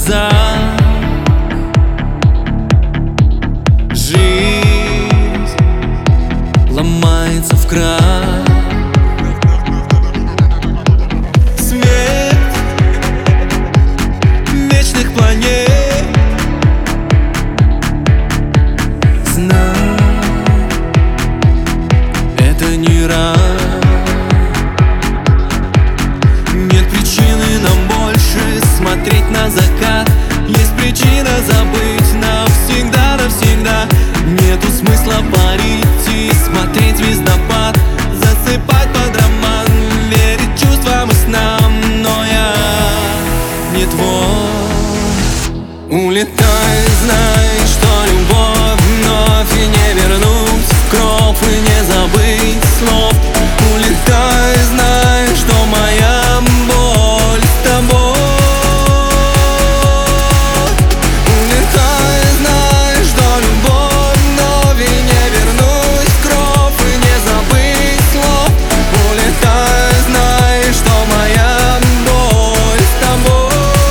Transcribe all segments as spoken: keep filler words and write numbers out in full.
глазах жизнь ломается в крах. Свет вечных планет, знай, это не рай. Нет причины нам больше смотреть на закат. Есть причина забыть навсегда, навсегда. Нету смысла парить и смотреть звездопад, засыпать под роман, верить чувствам и снам. Но я не твой. Улетай, знай, что любовь вновь и не вернуть в кров и не забыть слов. Улетай, знай, что моя боль с тобой. Улетай, знай, что любовь вновь и не вернуть в кров и не забыть слов. Улетай, знай, что моя боль с тобой.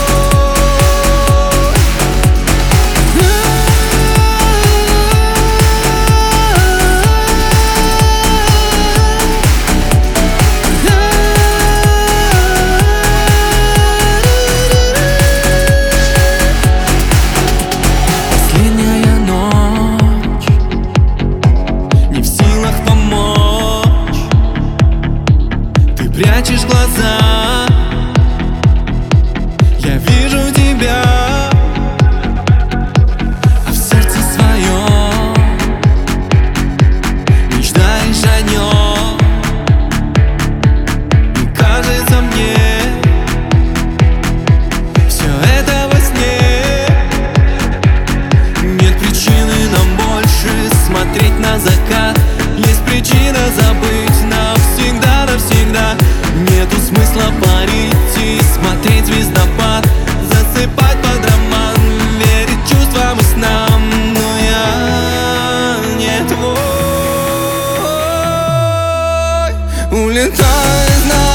Последняя ночь, не в силах помочь. Ты прячешь глаза, я вижу тебя, а в сердце своем мечтаешь о нем. И кажется мне, все это во сне. Нет причины нам больше смотреть на закат. Есть причина забыть навсегда, навсегда. Нету смысла парить и смотреть звездопад, засыпать под роман, верить чувствам и снам. Но я не твой. Улетай, знай,